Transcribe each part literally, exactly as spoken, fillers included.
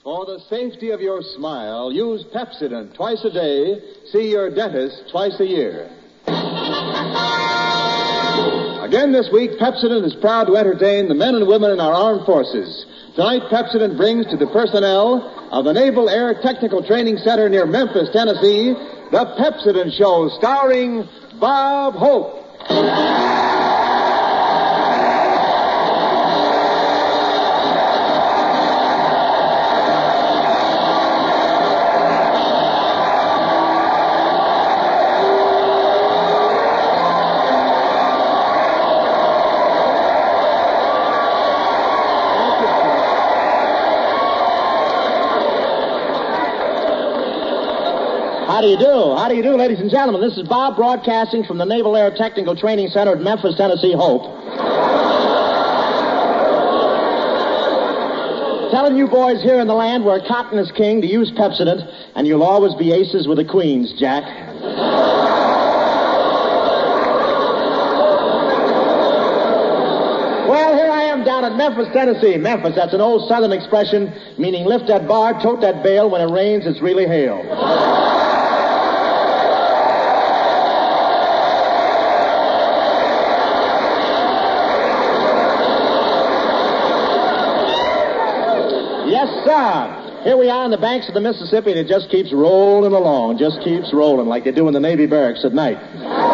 For the safety of your smile, use Pepsodent twice a day. See your dentist twice a year. Again this week, Pepsodent is proud to entertain the men and women in our armed forces. Tonight, Pepsodent brings to the personnel of the Naval Air Technical Training Center near Memphis, Tennessee, the Pepsodent Show, starring Bob Hope. How do you do? How do you do, ladies and gentlemen? This is Bob broadcasting from the Naval Air Technical Training Center at Memphis, Tennessee, Hope. Telling you boys here in the land where cotton is king to use Pepsodent, and you'll always be aces with the queens, Jack. Well, here I am down at Memphis, Tennessee. Memphis, that's an old southern expression meaning lift that bar, tote that bale. When it rains, it's really hail. Yes, sir. Here we are on the banks of the Mississippi, and it just keeps rolling along, just keeps rolling like they do in the Navy barracks at night.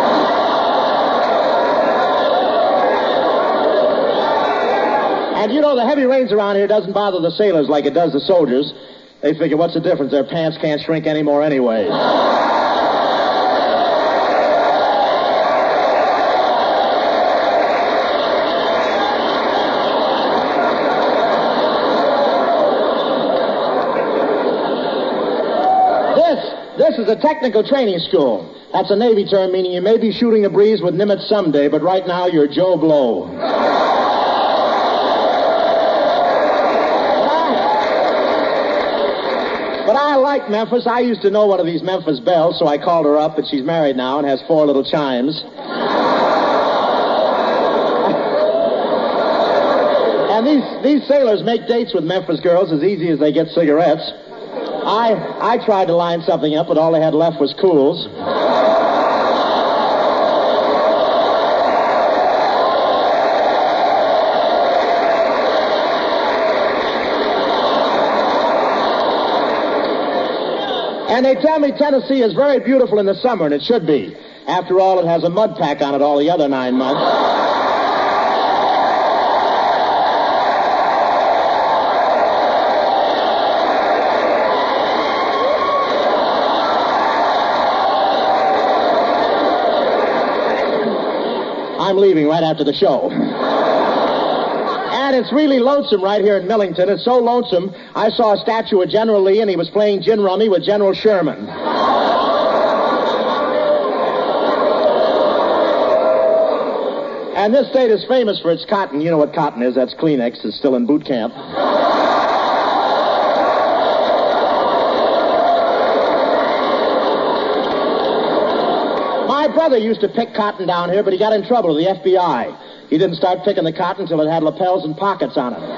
And you know, the heavy rains around here doesn't bother the sailors like it does the soldiers. They figure, what's the difference? Their pants can't shrink anymore anyway. This is a technical training school. That's a Navy term meaning you may be shooting a breeze with Nimitz someday, but right now you're Joe Blow. But I, but I like Memphis. I used to know one of these Memphis belles, so I called her up, and she's married now and has four little chimes. And these, these sailors make dates with Memphis girls as easy as they get cigarettes. I I tried to line something up, but all they had left was Cools. And they tell me Tennessee is very beautiful in the summer, and it should be. After all, it has a mud pack on it all the other nine months. I'm leaving right after the show. And it's really lonesome right here in Millington. It's so lonesome, I saw a statue of General Lee, and he was playing gin rummy with General Sherman. And this state is famous for its cotton. You know what cotton is. That's Kleenex. It's still in boot camp. My brother used to pick cotton down here, but he got in trouble with the F B I. He didn't start picking the cotton until it had lapels and pockets on it.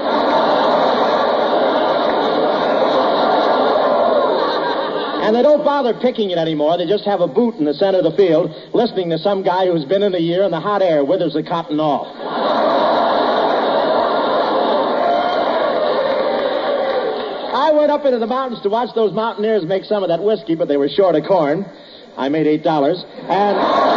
And they don't bother picking it anymore. They just have a boot in the center of the field, listening to some guy who's been in a year, and the hot air withers the cotton off. I went up into the mountains to watch those mountaineers make some of that whiskey, but they were short of corn. I made eight dollars. And,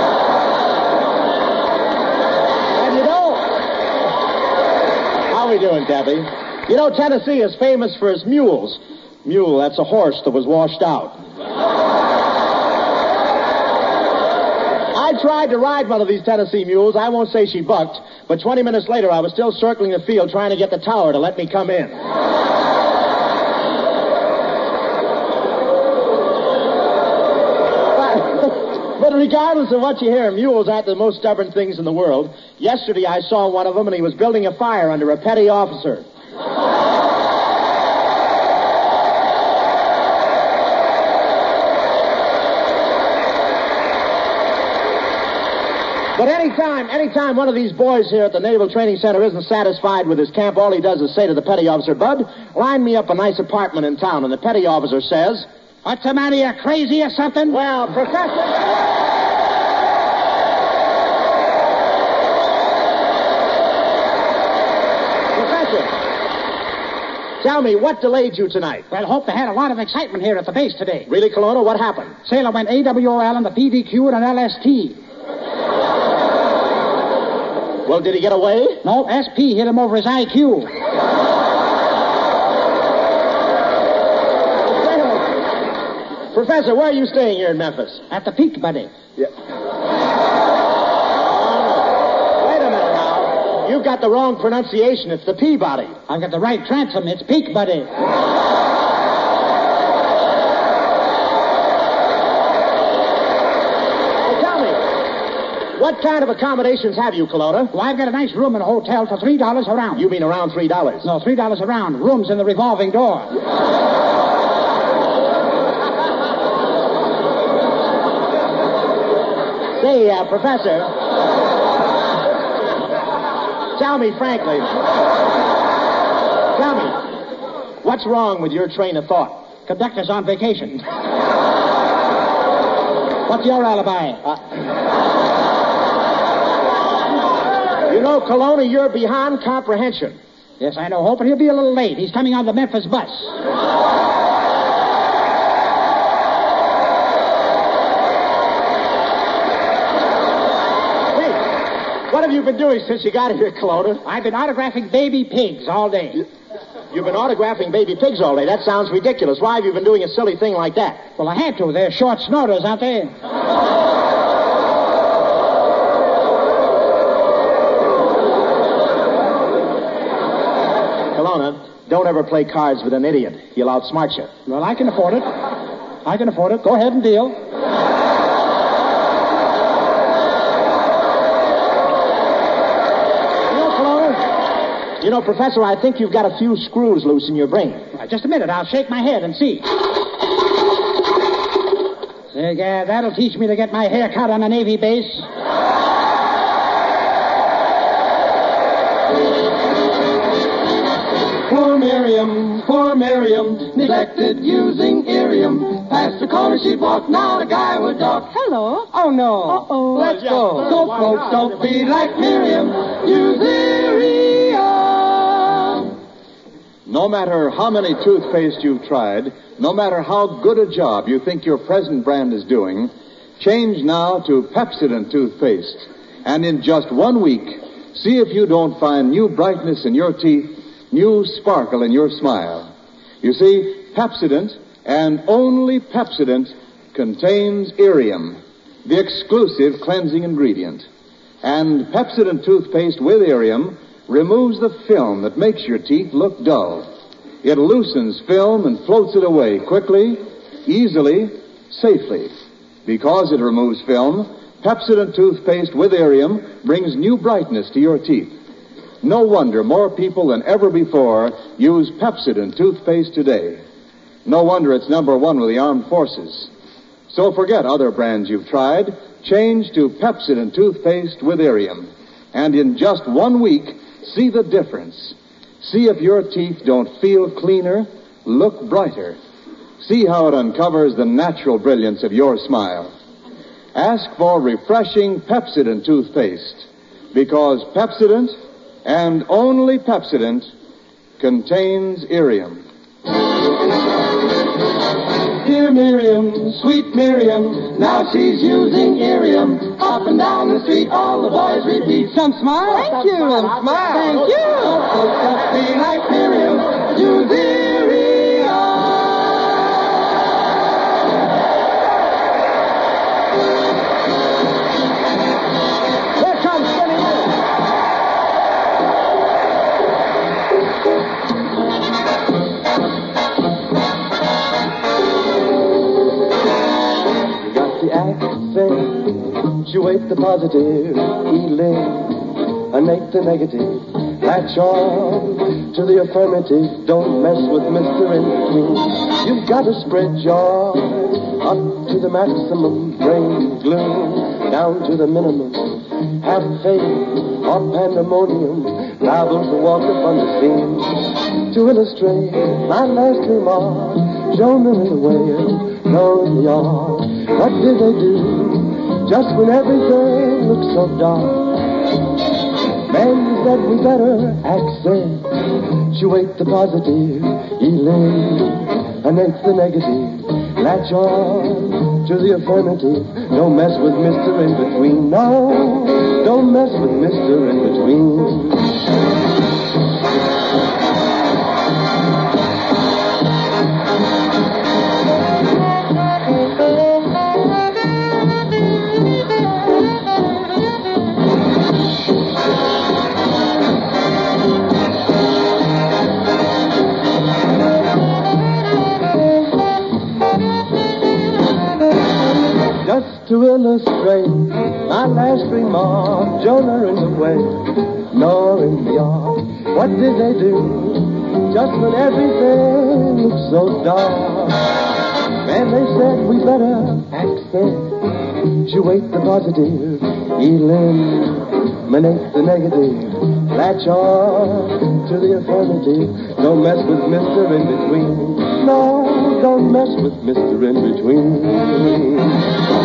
and you know, how are we doing, Debbie? You know, Tennessee is famous for its mules. Mule, that's a horse that was washed out. I tried to ride one of these Tennessee mules. I won't say she bucked, but twenty minutes later I was still circling the field trying to get the tower to let me come in. But regardless of what you hear, mules aren't the most stubborn things in the world. Yesterday I saw one of them, and he was building a fire under a petty officer. But anytime, anytime one of these boys here at the Naval Training Center isn't satisfied with his camp, all he does is say to the petty officer, Bud, line me up a nice apartment in town. And the petty officer says, what's the matter, you crazy or something? Well, Professor... Tell me, what delayed you tonight? Well, hope they had a lot of excitement here at the base today. Really, Colonna? What happened? Sailor went A W O L and the P D Q and an L S T. Well, did he get away? No, S P hit him over his I Q. Professor, where are you staying here in Memphis? At the Peak, buddy. Yeah. You've got the wrong pronunciation. It's the Peabody. I've got the right transom. It's Peak, buddy. Hey, tell me, what kind of accommodations have you, Colonna? Well, I've got a nice room in a hotel for three dollars a round. You mean around three dollars? No, three dollars a round. Rooms in the revolving door. Say, uh, Professor... Tell me, frankly, tell me, what's wrong with your train of thought? Conductor's on vacation. What's your alibi? Uh, you know, Colonna, you're beyond comprehension. Yes, I know, Hope, but he'll be a little late. He's coming on the Memphis bus. What have you been doing since you got here, Colonna? I've been autographing baby pigs all day. You, you've been autographing baby pigs all day? That sounds ridiculous. Why have you been doing a silly thing like that? Well, I had to. They're short snorters, aren't they? Colonna, don't ever play cards with an idiot. He'll outsmart you. Well, I can afford it. I can afford it. Go ahead and deal. You know, Professor, I think you've got a few screws loose in your brain. Right, just a minute. I'll shake my head and see. There, yeah, that'll teach me to get my hair cut on a Navy base. Poor Miriam, poor Miriam, neglected using Irium. Past the corner she'd walk, now the guy would talk. Hello. Oh, no. Uh-oh. Let's go. So, folks, don't be like Miriam. Use Irium. No matter how many toothpaste you've tried, no matter how good a job you think your present brand is doing, change now to Pepsodent toothpaste. And in just one week, see if you don't find new brightness in your teeth, new sparkle in your smile. You see, Pepsodent, and only Pepsodent, contains Irium, the exclusive cleansing ingredient. And Pepsodent toothpaste with Irium removes the film that makes your teeth look dull. It loosens film and floats it away quickly, easily, safely. Because it removes film, Pepsodent toothpaste with Irium brings new brightness to your teeth. No wonder more people than ever before use Pepsodent toothpaste today. No wonder it's number one with the armed forces. So forget other brands you've tried. Change to Pepsodent toothpaste with Irium. And in just one week, see the difference. See if your teeth don't feel cleaner, look brighter. See how it uncovers the natural brilliance of your smile. Ask for refreshing Pepsodent toothpaste, because Pepsodent, and only Pepsodent, contains Irium. Dear Miriam, sweet Miriam, now she's using Irium. Up and down the street, all the boys repeat. Some smile. Thank you. Some smile. Thank you. Don't just be like Miriam. Use Irium. Here comes Skinny Miller. Punctuate the positive, eliminate the negative. Latch on to the affirmative. Don't mess with Mister In-Between. You've got to spread joy up to the maximum. Bring gloom down to the minimum. Have faith or pandemonium, novels that walk upon the scene. To illustrate my last remark, Jonah and the whale, Noah and the ark. What did they do just when everything looked so dark? Men said we better accentuate the positive, eliminate the negative, latch on to the affirmative. Don't mess with Mister In-Between. No, don't mess with Mister In-Between. To illustrate my last remark, Jonah and the whale, Noah and the ark. What did they do just when everything looked so dark? Man, they said we better accentuate the positive, eliminate the negative, latch on to the affirmative. Don't mess with Mister In-Between. No, don't mess with Mister In-Between.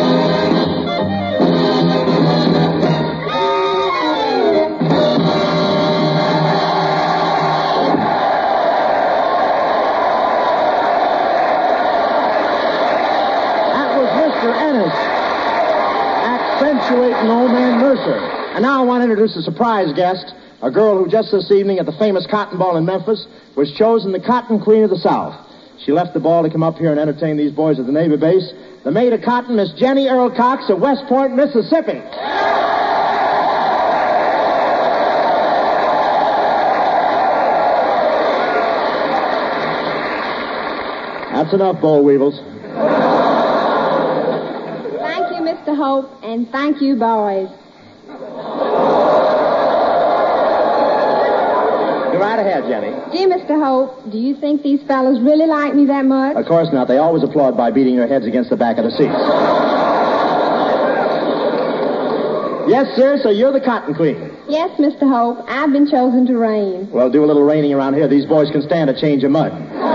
Accentuating old man Mercer. And now I want to introduce a surprise guest, a girl who just this evening at the famous Cotton Ball in Memphis was chosen the Cotton Queen of the South. She left the ball to come up here and entertain these boys at the Navy base. The maid of cotton, Miss Jenny Earl Cox of West Point, Mississippi. That's enough, boll weevils. Thank you, Mister Hope, and thank you, boys. Go right ahead, Jenny. Dear Mister Hope, do you think these fellows really like me that much? Of course not. They always applaud by beating their heads against the back of the seats. Yes, sir, so you're the Cotton Queen. Yes, Mister Hope. I've been chosen to reign. Well, do a little raining around here. These boys can stand a change of mud.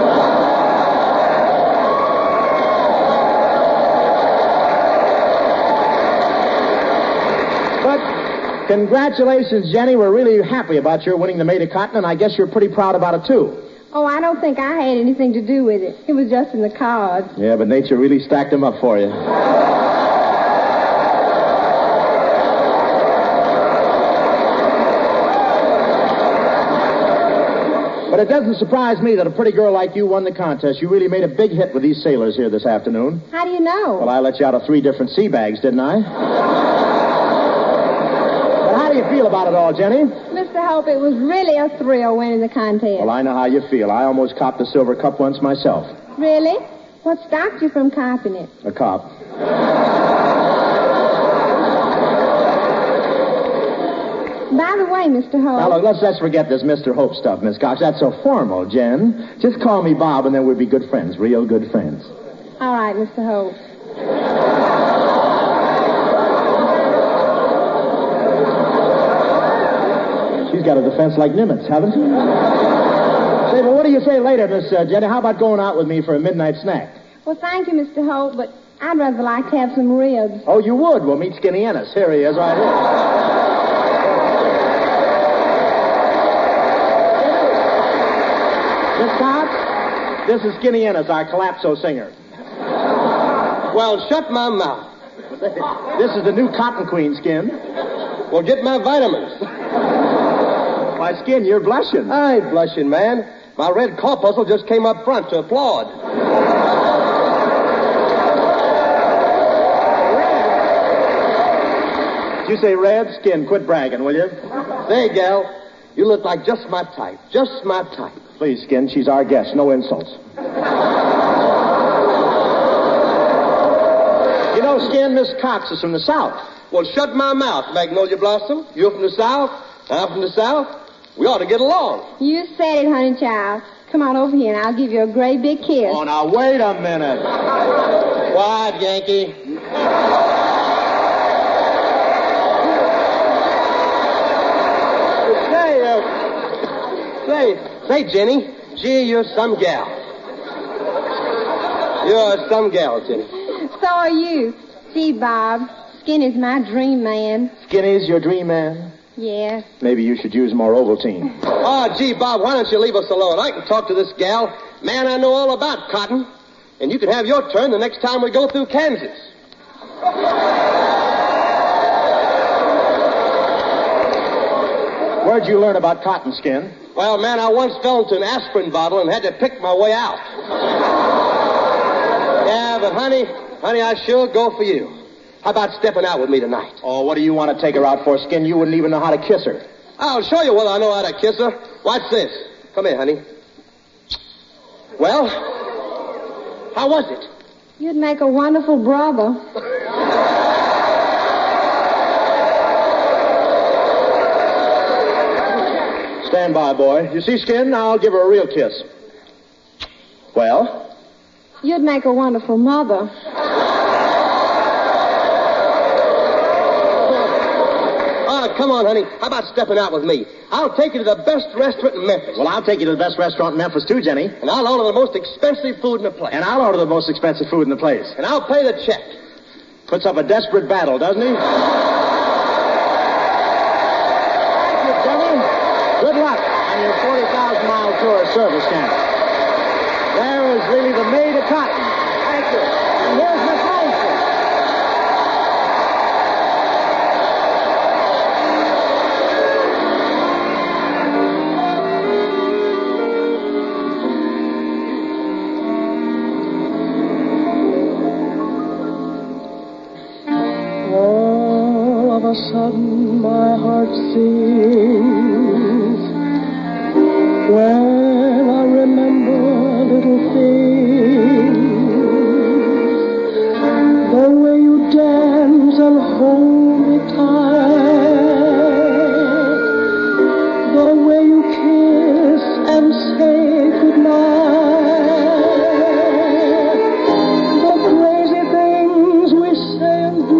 Congratulations, Jenny. We're really happy about your winning the Maid of Cotton, and I guess you're pretty proud about it, too. Oh, I don't think I had anything to do with it. It was just in the cards. Yeah, but nature really stacked them up for you. But it doesn't surprise me that a pretty girl like you won the contest. You really made a big hit with these sailors here this afternoon. How do you know? Well, I let you out of three different sea bags, didn't I? How do you feel about it all, Jenny? Mister Hope, it was really a thrill winning the contest. Well, I know how you feel. I almost copped the silver cup once myself. Really? What stopped you from copping it? A cop. By the way, Mister Hope... Now, look, let's, let's forget this Mister Hope stuff, Miss Cox. That's so formal, Jen. Just call me Bob, and then we'll be good friends, real good friends. All right, Mister Hope. She's got a defense like Nimitz, haven't she? Say, well, what do you say later, Miss uh, Jenny? How about going out with me for a midnight snack? Well, thank you, Mister Hope, but I'd rather like to have some ribs. Oh, you would? We'll meet Skinny Ennis. Here he is, right here. Miss Cox, this is Skinny Ennis, our Calypso singer. Well, shut my mouth. This is the new Cotton Queen, Skin. Well, get my vitamins. Why, Skin, you're blushing. I ain't blushing, man. My red corpuscle just came up front to applaud. Red? Did you say red? Skin, quit bragging, will you? Say, gal, you look like just my type. Just my type. Please, Skin, she's our guest. No insults. You know, Skin, Miss Cox is from the South. Well, shut my mouth, Magnolia Blossom. You're from the South, I'm from the South. We ought to get along. You said it, honey child. Come on over here, and I'll give you a great big kiss. Oh, now, wait a minute. Quiet, Yankee. Say, say, Jenny, gee, you're some gal. You're some gal, Jenny. So are you. Gee, Bob, Skinny's my dream man. Skinny's your dream man? Yeah. Maybe you should use more Ovaltine. Oh, gee, Bob, why don't you leave us alone? I can talk to this gal. Man, I know all about cotton. And you can have your turn the next time we go through Kansas. Where'd you learn about cotton, Skin? Well, man, I once fell into an aspirin bottle and had to pick my way out. Yeah, but honey, honey, I sure go for you. How about stepping out with me tonight? Oh, what do you want to take her out for, Skin? You wouldn't even know how to kiss her. I'll show you whether I know how to kiss her. Watch this. Come here, honey. Well, how was it? You'd make a wonderful brother. Stand by, boy. You see, Skin? Now I'll give her a real kiss. Well? You'd make a wonderful mother. Oh, come on, honey. How about stepping out with me? I'll take you to the best restaurant in Memphis. Well, I'll take you to the best restaurant in Memphis, too, Jenny. And I'll order the most expensive food in the place. And I'll order the most expensive food in the place. And I'll pay the check. Puts up a desperate battle, doesn't he? Thank you, Jenny. Good luck on your forty thousand mile tour of service camp. There is really the maid of cotton. Thank you. And here's Miss Langston. All of a sudden my heart sings when I remember little things, the way you dance and hold me tight, the way you kiss and say goodnight, the crazy things we say and do.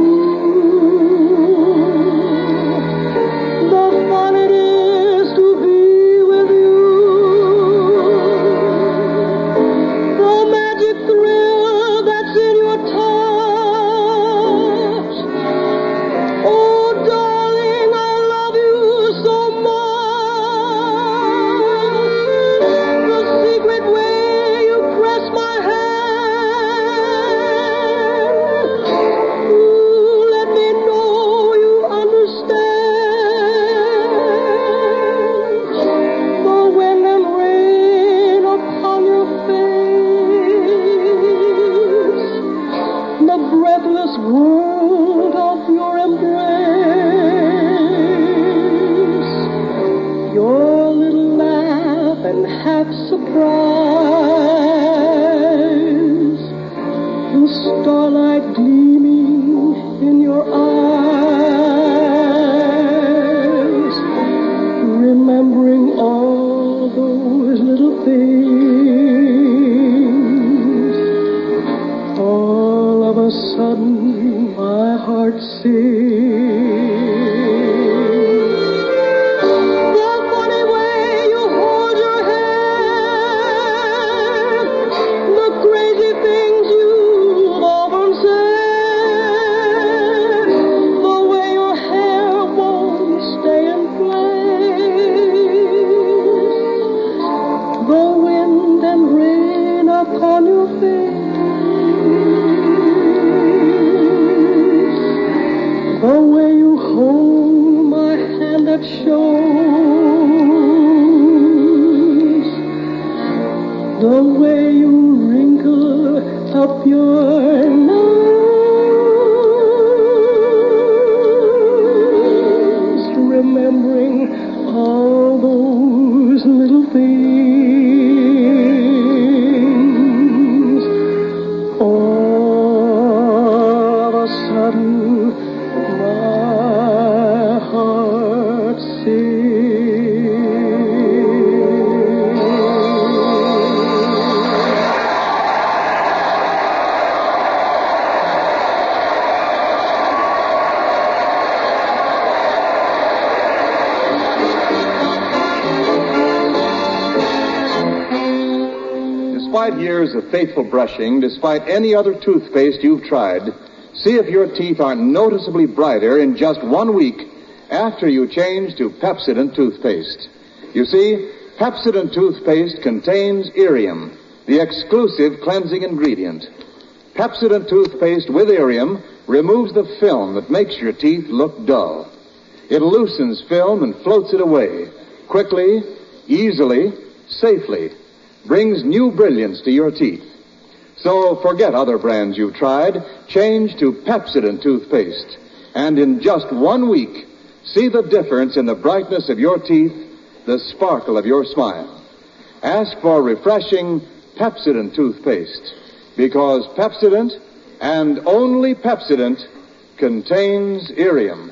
despite years of faithful brushing, despite any other toothpaste you've tried, see if your teeth aren't noticeably brighter in just one week after you change to Pepsodent toothpaste. You see, Pepsodent toothpaste contains Irium, the exclusive cleansing ingredient. Pepsodent toothpaste with Irium removes the film that makes your teeth look dull. It loosens film and floats it away, quickly, easily, safely, brings new brilliance to your teeth. So forget other brands you've tried, change to Pepsodent toothpaste, and in just one week, see the difference in the brightness of your teeth, the sparkle of your smile. Ask for refreshing Pepsodent toothpaste, because Pepsodent, and only Pepsodent, contains Irium.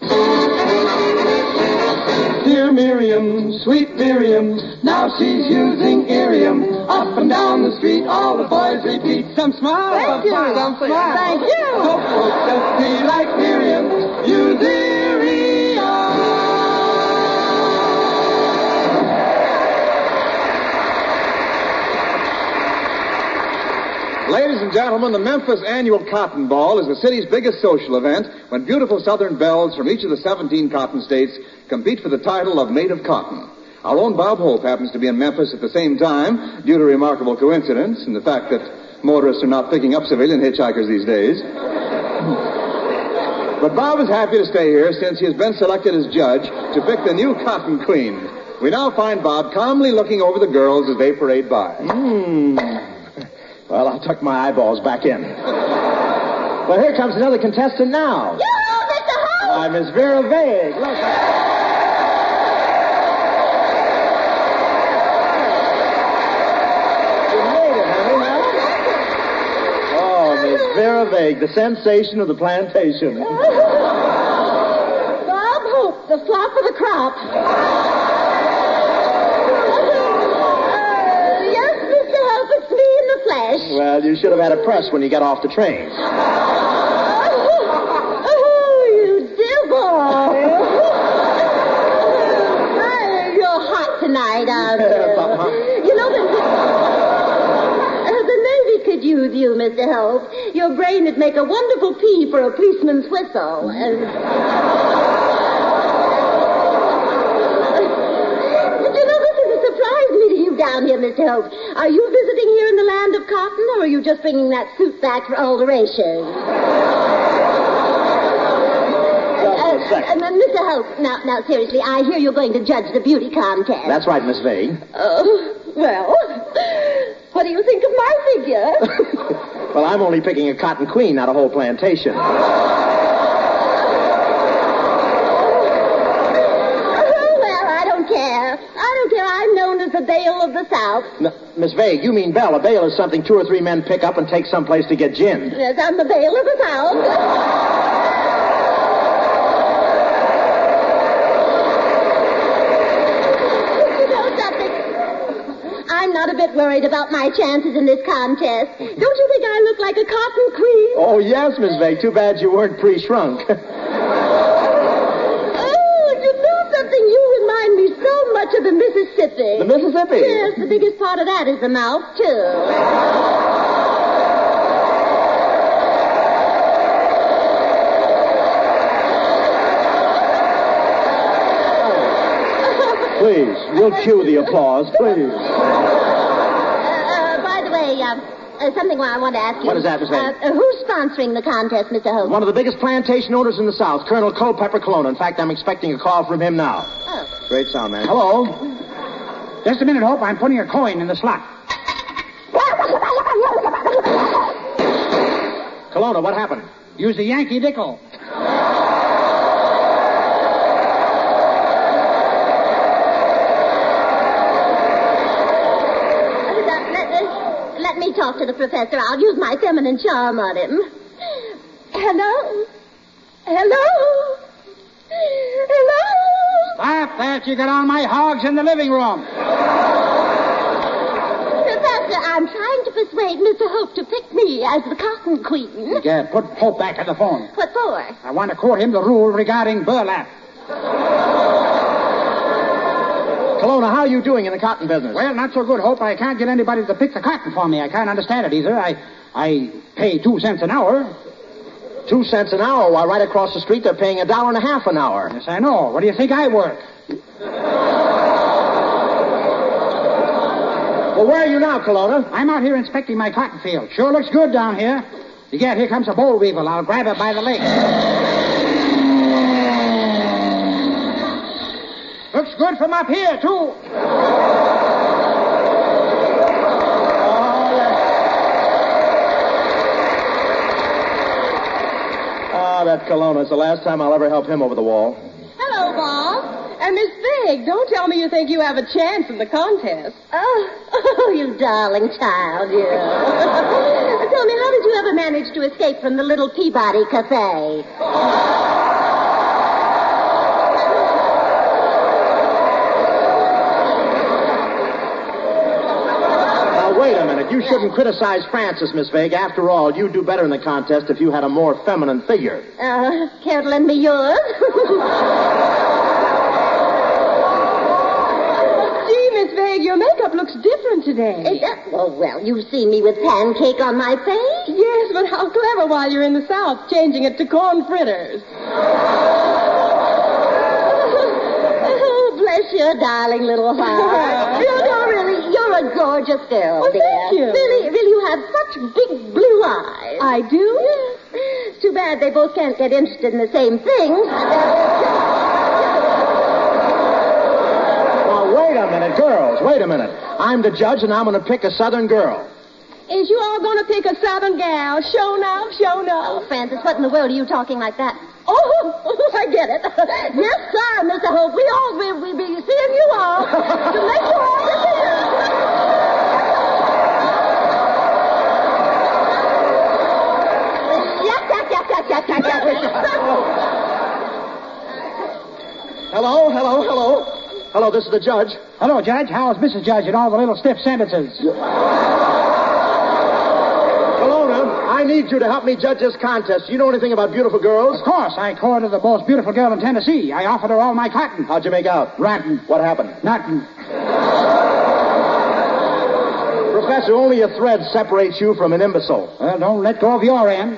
Dear Miriam, sweet Miriam, now she's using Irium. Up and down the street, all the boys repeat. Some smile, Thank some you. smile, some smile. Thank you. So folks just be like Miriam, use Irium. Ladies and gentlemen, the Memphis Annual Cotton Ball is the city's biggest social event when beautiful Southern belles from each of the seventeen cotton states compete for the title of Maid of Cotton. Our own Bob Hope happens to be in Memphis at the same time due to a remarkable coincidence and the fact that motorists are not picking up civilian hitchhikers these days. But Bob is happy to stay here since he has been selected as judge to pick the new Cotton Queen. We now find Bob calmly looking over the girls as they parade by. Hmm. Well, I'll tuck my eyeballs back in. Well, here comes another contestant now. Yoo-hoo, Mister Hope! Why, Miss Vera Vague. Look. You made it, honey, huh? Oh, Miss Vera Vague, the sensation of the plantation. Bob Hope, the flop of the crop. Well, you should have had a press when you got off the train. Oh, oh you dear boy. Oh, you're hot tonight, aren't you? You know, the, uh, the Navy could use you, Mister Hope. Your brain would make a wonderful pea for a policeman's whistle. And... down here, Mister Hope. Are you visiting here in the land of cotton, or are you just bringing that suit back for alteration? Just a second. Uh, uh, Mister Hope, now, now, seriously, I hear you're going to judge the beauty contest. That's right, Miss Vague. Oh, well, what do you think of my figure? Well, I'm only picking a cotton queen, not a whole plantation. I'm known as the Bale of the South. No, Miss Vague, you mean Belle. A bale is something two or three men pick up and take someplace to get gin. Yes, I'm the Bale of the South. You know something? I'm not a bit worried about my chances in this contest. Don't you think I look like a cotton queen? Oh, yes, Miss Vague. Too bad you weren't pre-shrunk. To the Mississippi. The Mississippi? Yes, the biggest part of that is the mouth, too. Please, we'll cue the applause, please. Uh, uh, by the way, uh, uh, something I want to ask you. What is that, Miss Vague? Uh, uh, who's sponsoring the contest, Mister Hope? One of the biggest plantation owners in the South, Colonel Culpepper Colonna. In fact, I'm expecting a call from him now. Oh. Great sound, man. Hello? Just a minute, Hope. I'm putting a coin in the slot. Colonna, what happened? Use the Yankee nickel. Let me talk to the professor. I'll use my feminine charm on him. Hello? Hello? Hello? Stop that. You got on my hogs in the living room. Professor, I'm trying to persuade Mister Hope to pick me as the Cotton Queen. Yeah, put Hope back on the phone. What for? I want to quote him the rule regarding burlap. Kelowna, how are you doing in the cotton business? Well, not so good, Hope. I can't get anybody to pick the cotton for me. I can't understand it either. I I pay two cents an hour. Two cents an hour, while right across the street they're paying a dollar and a half an hour. Yes, I know. What do you think I work? Well, where are you now, Kelowna? I'm out here inspecting my cotton field. Sure looks good down here. You get, here comes a boll weevil. I'll grab it by the leg. Looks good from up here, too. Ah, that Kelowna. It's the last time I'll ever help him over the wall. Hello, Bob. And Miss Big, don't tell me you think you have a chance in the contest. Oh, oh, you darling child, you. Tell me, how did you ever manage to escape from the little Peabody Cafe? Wait a minute. You shouldn't criticize Frances, Miss Vague. After all, you'd do better in the contest if you had a more feminine figure. Uh, care to lend me yours? Gee, Miss Vague, your makeup looks different today. It does. Oh, well, you've seen me with pancake on my face. Yes, but how clever while you're in the South, changing it to corn fritters. Oh, bless your darling little heart. You know, really, you're a gorgeous girl, Oh, dear. thank you. Really, really, you have such big blue eyes. I do? It's too bad they both can't get interested in the same things. Now, wait a minute, girls. Wait a minute. I'm the judge, and I'm going to pick a Southern girl. Is you all going to pick a Southern gal? Show now, show now. Oh, Francis, what in the world are you talking like that? Oh, I get it. Yes, sir, Mister Hope. We all will we be seeing you all to make you all decisions. Yuck, yuck, yuck, yuck, yuck, yuck, yuck. Hello, hello, hello. Hello, this is the judge. Hello, Judge. How's Missus Judge and all the little stiff sentences? Kelowna, I need you to help me judge this contest. Do you know anything about beautiful girls? Of course. I courted the most beautiful girl in Tennessee. I offered her all my cotton. How'd you make out? Rotten. What happened? Nothing. Professor, only a thread separates you from an imbecile. Well, don't let go of your end.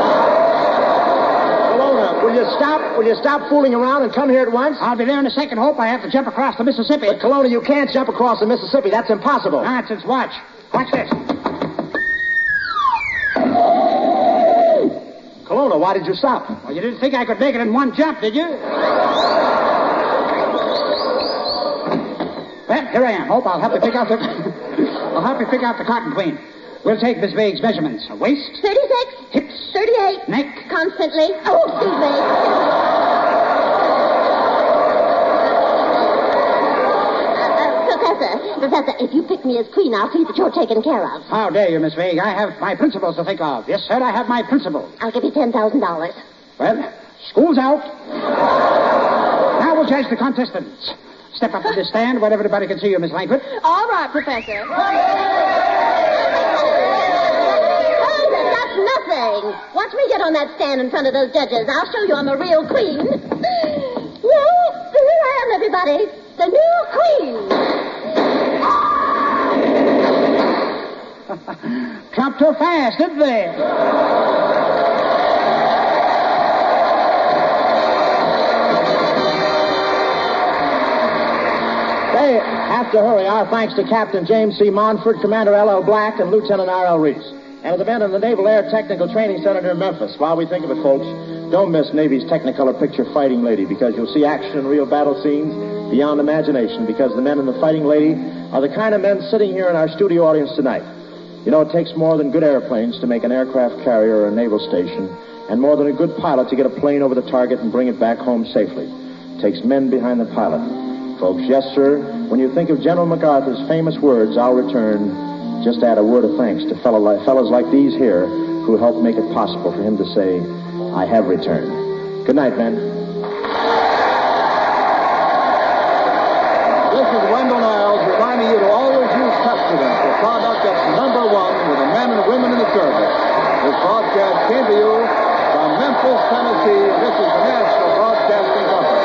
Kelowna, will you stop? Will you stop fooling around and come here at once? I'll be there in a second, Hope. I have to jump across the Mississippi. But, Kelowna, you can't jump across the Mississippi. That's impossible. Nonsense. Watch. Watch this. Kelowna, why did you stop? Well, you didn't think I could make it in one jump, did you? Well, here I am. Hope I'll help you pick out the... I'll help you pick out the cotton queen. We'll take Miss Vague's measurements. Waist. thirty-six. Hips. thirty-eight. Neck. Constantly. Oh, excuse me. Professor, Professor, if you pick me as queen, I'll see that you're taken care of. How dare you, Miss Vague? I have my principles to think of. Yes, sir, I have my principles. I'll give you ten thousand dollars. Well, school's out. Now we'll judge the contestants. Step up to the stand where everybody can see you, Miss Langford. All right, Professor. Hey, that's nothing. Watch me get on that stand in front of those judges. I'll show you I'm a real queen. Well, here I am, everybody. The new queen. Trumped her fast, didn't they? They have to hurry. Our thanks to Captain James C. Monfort, Commander L L. Black, and Lieutenant R L. Reese. And to the men in the Naval Air Technical Training Center near Memphis. While we think of it, folks, don't miss Navy's Technicolor picture Fighting Lady, because you'll see action and real battle scenes beyond imagination, because the men in the Fighting Lady are the kind of men sitting here in our studio audience tonight. You know, it takes more than good airplanes to make an aircraft carrier or a naval station, and more than a good pilot to get a plane over the target and bring it back home safely. It takes men behind the pilot. Folks, yes, sir, when you think of General MacArthur's famous words, I'll return, just add a word of thanks to fellow li- fellows like these here who helped make it possible for him to say, I have returned. Good night, men. This is Wendell Niles reminding you to always use Pepsodent, the product that's number one with the men and women in the service. This broadcast came to you from Memphis, Tennessee. This is the National Broadcasting Company.